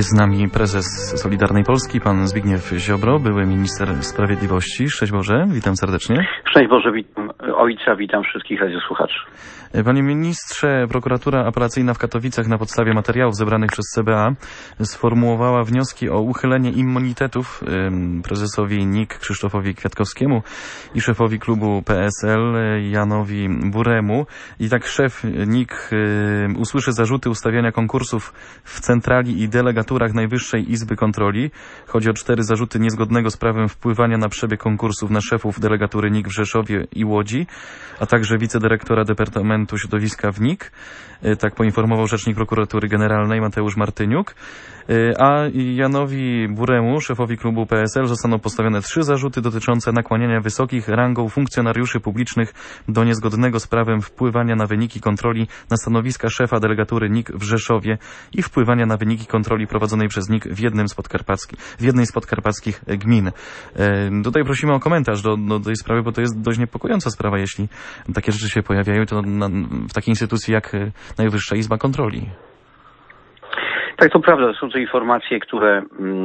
Jest z nami prezes Solidarnej Polski, pan Zbigniew Ziobro, były minister sprawiedliwości. Szczęść Boże, witam serdecznie. Szczęść Boże, witam ojca, witam wszystkich radiosłuchaczy. Panie ministrze, prokuratura apelacyjna w Katowicach na podstawie materiałów zebranych przez CBA sformułowała wnioski o uchylenie immunitetów prezesowi NIK Krzysztofowi Kwiatkowskiemu i szefowi klubu PSL Janowi Buremu. I tak szef NIK usłyszy zarzuty ustawiania konkursów w centrali i delegaturach Najwyższej Izby Kontroli. Chodzi o 4 zarzuty niezgodnego z prawem wpływania na przebieg konkursów na szefów delegatury NIK w Rzeszowie i Łodzi, a także wicedyrektora Departamentu Środowiska w NIK. Tak poinformował rzecznik prokuratury generalnej Mateusz Martyniuk. A Janowi Buremu, szefowi klubu PSL, zostaną postawione 3 zarzuty dotyczące nakłaniania wysokich rangą funkcjonariuszy publicznych do niezgodnego z prawem wpływania na wyniki kontroli na stanowiska szefa delegatury NIK w Rzeszowie i wpływania na wyniki kontroli prowadzonej przez NIK w jednej z podkarpackich gmin. Tutaj prosimy o komentarz do tej sprawy, bo to jest dość niepokojąca sprawa, jeśli takie rzeczy się pojawiają, to w takiej instytucji jak Najwyższa Izba Kontroli. Tak, to prawda. Są to informacje, które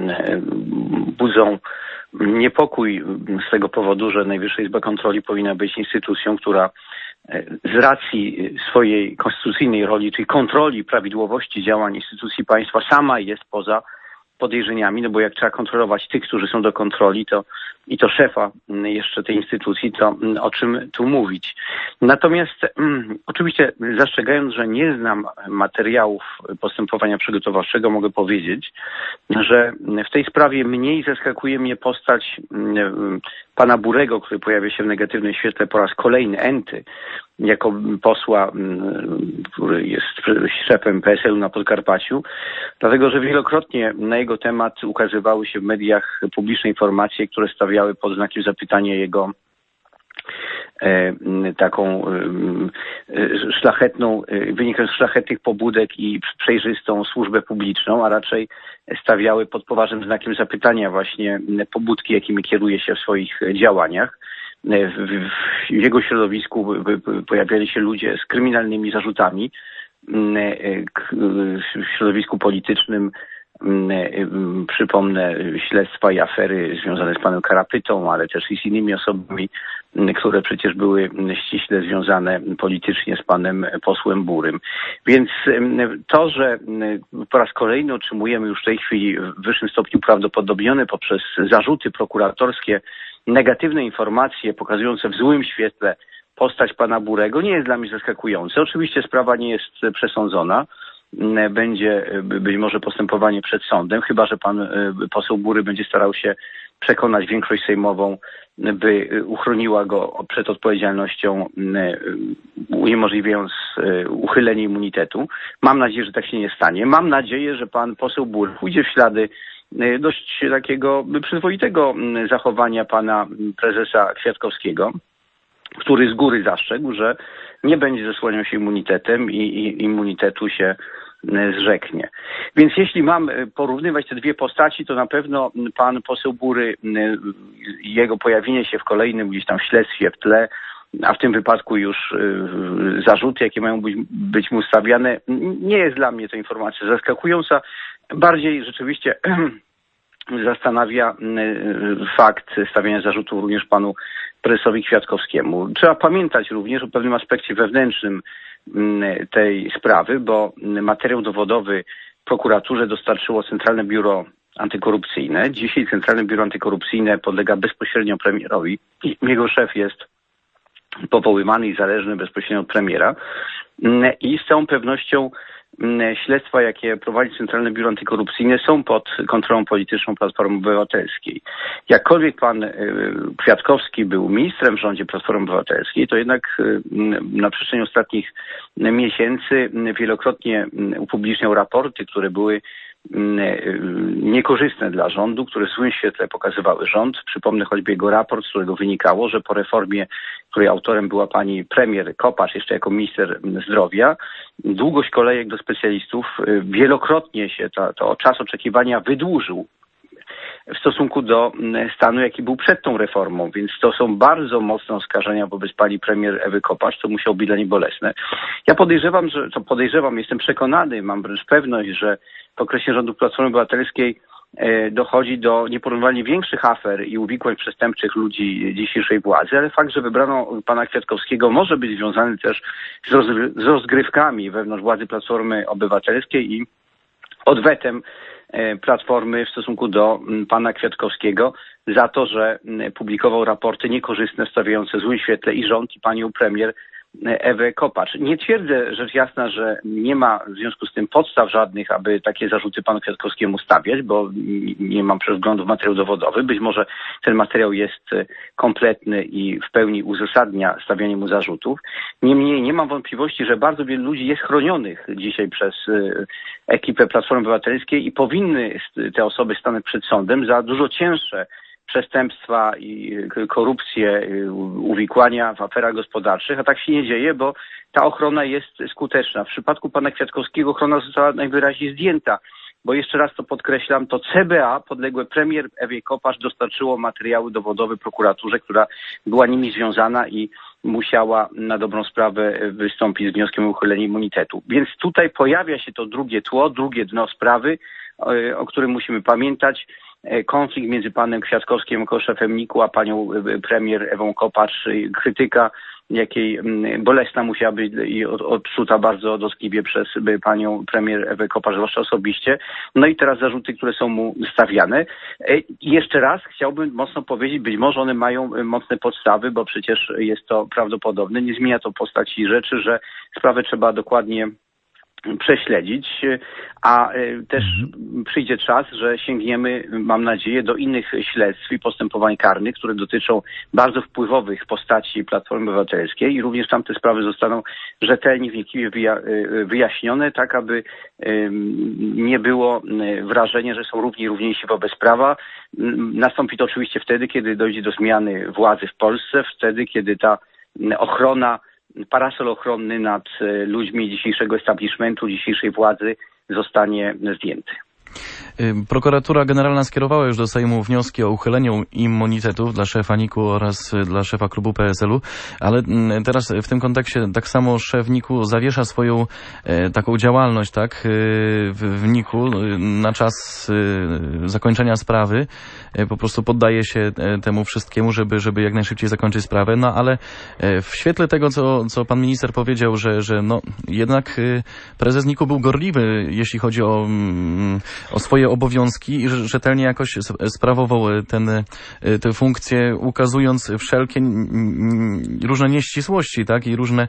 budzą niepokój z tego powodu, że Najwyższa Izba Kontroli powinna być instytucją, która z racji swojej konstytucyjnej roli, czyli kontroli prawidłowości działań instytucji państwa, sama jest poza podejrzeniami, no bo jak trzeba kontrolować tych, którzy są do kontroli, to szefa jeszcze tej instytucji, to o czym tu mówić. Natomiast oczywiście zastrzegając, że nie znam materiałów postępowania przygotowawczego, mogę powiedzieć, że w tej sprawie mniej zaskakuje mnie postać pana Burego, który pojawia się w negatywnym świetle po raz kolejny, enty, jako posła, który jest szefem PSL-u na Podkarpaciu, dlatego że wielokrotnie na jego temat ukazywały się w mediach publiczne informacje, które stawiały pod znakiem zapytania jego taką szlachetną, wynikając z szlachetnych pobudek i przejrzystą służbę publiczną, a raczej stawiały pod poważnym znakiem zapytania właśnie pobudki, jakimi kieruje się w swoich działaniach. W jego środowisku pojawiali się ludzie z kryminalnymi zarzutami. W środowisku politycznym przypomnę śledztwa i afery związane z panem Karapytą, ale też i z innymi osobami, które przecież były ściśle związane politycznie z panem posłem Burym. Więc to, że po raz kolejny otrzymujemy już w tej chwili w wyższym stopniu prawdopodobnione poprzez zarzuty prokuratorskie negatywne informacje pokazujące w złym świetle postać pana Burego, nie jest dla mnie zaskakujące. Oczywiście sprawa nie jest przesądzona. Będzie być może postępowanie przed sądem, chyba że pan poseł Bury będzie starał się przekonać większość sejmową, by uchroniła go przed odpowiedzialnością, uniemożliwiając uchylenie immunitetu. Mam nadzieję, że tak się nie stanie. Mam nadzieję, że pan poseł Bury pójdzie w ślady dość takiego przyzwoitego zachowania pana prezesa Kwiatkowskiego, który z góry zastrzegł, że nie będzie zasłaniał się immunitetem i immunitetu się zrzeknie. Więc jeśli mam porównywać te dwie postaci, to na pewno pan poseł Bury, jego pojawienie się w kolejnym gdzieś tam śledztwie w tle, a w tym wypadku już zarzuty, jakie mają być mu stawiane, nie jest dla mnie to informacja zaskakująca. Bardziej rzeczywiście zastanawia fakt stawiania zarzutów również panu prezesowi Kwiatkowskiemu. Trzeba pamiętać również o pewnym aspekcie wewnętrznym tej sprawy, bo materiał dowodowy prokuraturze dostarczyło Centralne Biuro Antykorupcyjne. Dzisiaj Centralne Biuro Antykorupcyjne podlega bezpośrednio premierowi. Jego szef jest powoływany i zależny bezpośrednio od premiera. I z całą pewnością śledztwa, jakie prowadzi Centralne Biuro Antykorupcyjne, są pod kontrolą polityczną Platformy Obywatelskiej. Jakkolwiek pan Kwiatkowski był ministrem w rządzie Platformy Obywatelskiej, to jednak na przestrzeni ostatnich miesięcy wielokrotnie upubliczniał raporty, które były niekorzystne dla rządu, które w złym świetle pokazywały rząd. Przypomnę choćby jego raport, z którego wynikało, że po reformie, której autorem była pani premier Kopacz, jeszcze jako minister zdrowia, długość kolejek do specjalistów wielokrotnie się to czas oczekiwania wydłużył w stosunku do stanu, jaki był przed tą reformą, więc to są bardzo mocne oskarżenia wobec pani premier Ewy Kopacz, to musiało być dla niej bolesne. Ja podejrzewam, jestem przekonany, mam wręcz pewność, że w okresie rządów Platformy Obywatelskiej dochodzi do nieporównywalnie większych afer i uwikłań przestępczych ludzi dzisiejszej władzy, ale fakt, że wybrano pana Kwiatkowskiego, może być związany też z rozgrywkami wewnątrz władzy Platformy Obywatelskiej i odwetem Platformy w stosunku do pana Kwiatkowskiego za to, że publikował raporty niekorzystne, stawiające w złym świetle i rząd, i panią premier Ewę Kopacz. Nie twierdzę, rzecz jasna, że nie ma w związku z tym podstaw żadnych, aby takie zarzuty panu Kwiatkowskiemu stawiać, bo nie mam wglądu w materiał dowodowy. Być może ten materiał jest kompletny i w pełni uzasadnia stawianie mu zarzutów. Niemniej nie mam wątpliwości, że bardzo wielu ludzi jest chronionych dzisiaj przez ekipę Platformy Obywatelskiej i powinny te osoby stanąć przed sądem za dużo cięższe przestępstwa i korupcję, uwikłania w aferach gospodarczych, a tak się nie dzieje, bo ta ochrona jest skuteczna. W przypadku pana Kwiatkowskiego ochrona została najwyraźniej zdjęta, bo jeszcze raz to podkreślam, to CBA podległe premier Ewie Kopacz dostarczyło materiały dowodowe prokuraturze, która była nimi związana i musiała na dobrą sprawę wystąpić z wnioskiem o uchylenie immunitetu. Więc tutaj pojawia się to drugie tło, drugie dno sprawy, o którym musimy pamiętać. Konflikt między panem Kwiatkowskim jako szefem NIK-u, a panią premier Ewą Kopacz, krytyka, jakiej bolesna musiała być i odczuta bardzo dotkliwie przez panią premier Ewę Kopacz, zwłaszcza osobiście. No i teraz zarzuty, które są mu stawiane. I jeszcze raz chciałbym mocno powiedzieć, być może one mają mocne podstawy, bo przecież jest to prawdopodobne. Nie zmienia to postaci rzeczy, że sprawę trzeba dokładnie prześledzić, a też przyjdzie czas, że sięgniemy, mam nadzieję, do innych śledztw i postępowań karnych, które dotyczą bardzo wpływowych postaci Platformy Obywatelskiej i również tamte sprawy zostaną rzetelnie, wnikliwie wyjaśnione, tak aby nie było wrażenia, że są równiejsi wobec prawa. Nastąpi to oczywiście wtedy, kiedy dojdzie do zmiany władzy w Polsce, wtedy, kiedy ta ochrona, parasol ochronny nad ludźmi dzisiejszego establishmentu, dzisiejszej władzy zostanie zdjęty. Prokuratura Generalna skierowała już do Sejmu wnioski o uchylenie immunitetów dla szefa NIK-u oraz dla szefa klubu PSL-u, ale teraz w tym kontekście tak samo szef NIK-u zawiesza swoją taką działalność, tak, w NIK-u na czas zakończenia sprawy. Po prostu poddaje się temu wszystkiemu, żeby jak najszybciej zakończyć sprawę. No ale w świetle tego, co pan minister powiedział, że no jednak prezes NIK-u był gorliwy, jeśli chodzi o swoje obowiązki i rzetelnie jakoś sprawował tę funkcję, ukazując wszelkie różne nieścisłości, tak, i różne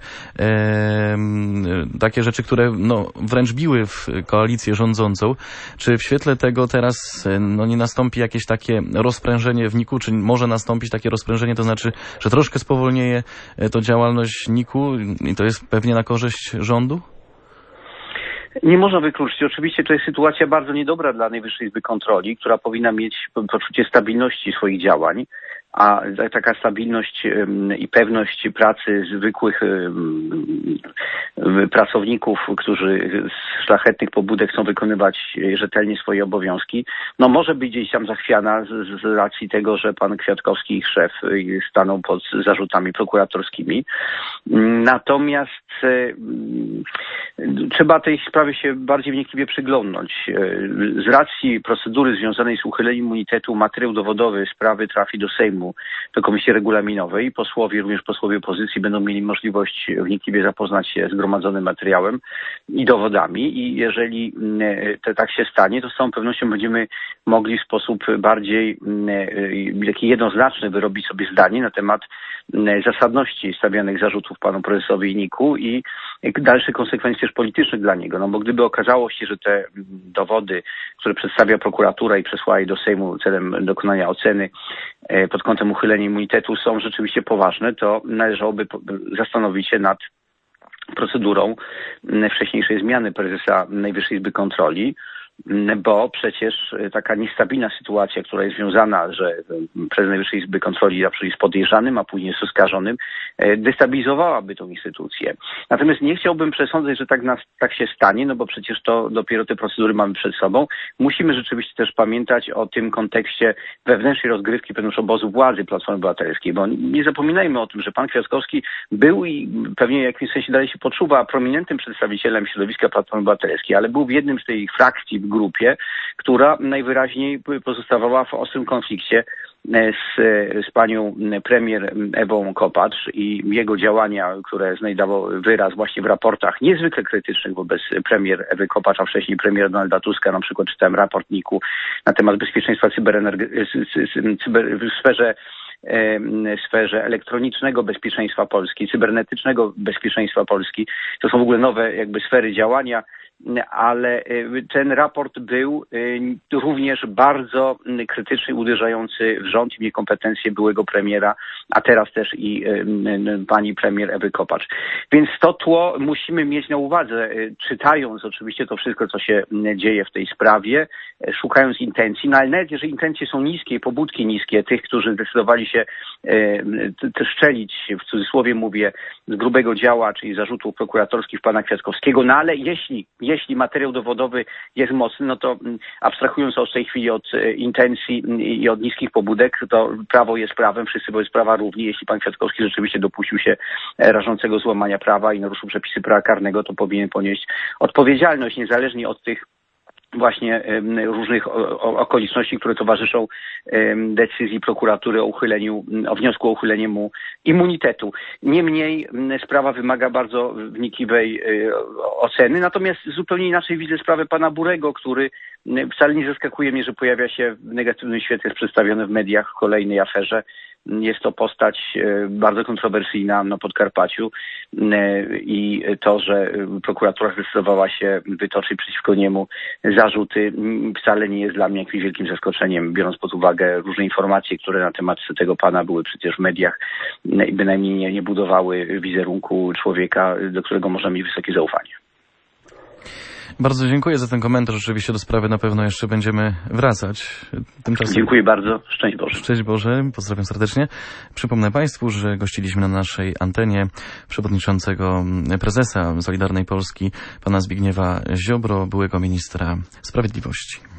takie rzeczy, które no, wręcz biły w koalicję rządzącą. Czy w świetle tego teraz no, nie nastąpi jakieś takie rozprężenie w NIK-u, czy może nastąpić takie rozprężenie, to znaczy, że troszkę spowolnieje to działalność NIK-u i to jest pewnie na korzyść rządu? Nie można wykluczyć. Oczywiście to jest sytuacja bardzo niedobra dla Najwyższej Izby Kontroli, która powinna mieć poczucie stabilności swoich działań, a taka stabilność i pewność pracy zwykłych pracowników, którzy z szlachetnych pobudek chcą wykonywać rzetelnie swoje obowiązki, no może być gdzieś tam zachwiana z racji tego, że pan Kwiatkowski, ich szef, stanął pod zarzutami prokuratorskimi. Natomiast trzeba tej sprawie się bardziej wnikliwie przyglądnąć. Z racji procedury związanej z uchyleniem immunitetu materiał dowodowy sprawy trafi do Sejmu, do Komisji Regulaminowej. Posłowie, również posłowie opozycji będą mieli możliwość wnikliwie zapoznać się z gromadzonym materiałem i dowodami i jeżeli tak się stanie, to z całą pewnością będziemy mogli w sposób bardziej taki jednoznaczny wyrobić sobie zdanie na temat zasadności stawianych zarzutów panu prezesowi NIK-u i dalszych konsekwencji też politycznych dla niego. No bo gdyby okazało się, że te dowody, które przedstawia prokuratura i przesłała je do Sejmu celem dokonania oceny pod kątem uchylenia immunitetu są rzeczywiście poważne, to należałoby zastanowić się nad procedurą wcześniejszej zmiany prezesa Najwyższej Izby Kontroli, bo przecież taka niestabilna sytuacja, która jest związana, że prezes Najwyższej Izby Kontroli zawsze jest podejrzanym, a później jest oskarżonym, destabilizowałaby tą instytucję. Natomiast nie chciałbym przesądzać, że tak się stanie, no bo przecież to dopiero te procedury mamy przed sobą. Musimy rzeczywiście też pamiętać o tym kontekście wewnętrznej rozgrywki wewnątrz obozu władzy Platformy Obywatelskiej, bo nie zapominajmy o tym, że pan Kwiatkowski był i pewnie w jakimś sensie dalej się poczuwa prominentnym przedstawicielem środowiska Platformy Obywatelskiej, ale był w jednym z tej frakcji, grupie, która najwyraźniej pozostawała w ostrym konflikcie z panią premier Ewą Kopacz i jego działania, które znajdowały wyraz właśnie w raportach niezwykle krytycznych wobec premier Ewy Kopacz, a wcześniej premier Donalda Tuska. Na przykład czytałem raport NIK-u na temat bezpieczeństwa w sferze elektronicznego bezpieczeństwa Polski, cybernetycznego bezpieczeństwa Polski. To są w ogóle nowe jakby sfery działania, ale ten raport był również bardzo krytyczny, uderzający w rząd i niekompetencje byłego premiera, a teraz też i pani premier Ewy Kopacz. Więc to tło musimy mieć na uwadze, czytając oczywiście to wszystko, co się dzieje w tej sprawie, szukając intencji, no ale nawet jeżeli intencje są niskie, pobudki niskie tych, którzy zdecydowali się szczelić, w cudzysłowie mówię, z grubego dzieła, czyli zarzutów prokuratorskich pana Kwiatkowskiego, no ale jeśli materiał dowodowy jest mocny, no to abstrahując w tej chwili od intencji i od niskich pobudek, to prawo jest prawem, wszyscy wobec prawa równi. Jeśli pan Kwiatkowski rzeczywiście dopuścił się rażącego złamania prawa i naruszył przepisy prawa karnego, to powinien ponieść odpowiedzialność, niezależnie od tych właśnie różnych okoliczności, które towarzyszą decyzji prokuratury o wniosku o uchylenie mu immunitetu. Niemniej sprawa wymaga bardzo wnikliwej oceny, natomiast zupełnie inaczej widzę sprawę pana Burego, który wcale nie zaskakuje mnie, że pojawia się w negatywnym świetle, jest przedstawiony w mediach w kolejnej aferze. Jest to postać bardzo kontrowersyjna na Podkarpaciu i to, że prokuratura zdecydowała się wytoczyć przeciwko niemu zarzuty, wcale nie jest dla mnie jakimś wielkim zaskoczeniem, biorąc pod uwagę różne informacje, które na temat tego pana były przecież w mediach i bynajmniej nie budowały wizerunku człowieka, do którego można mieć wysokie zaufanie. Bardzo dziękuję za ten komentarz. Rzeczywiście do sprawy na pewno jeszcze będziemy wracać. Tymczasem... Dziękuję bardzo. Szczęść Boże. Szczęść Boże. Pozdrawiam serdecznie. Przypomnę Państwu, że gościliśmy na naszej antenie przewodniczącego prezesa Solidarnej Polski, pana Zbigniewa Ziobro, byłego ministra sprawiedliwości.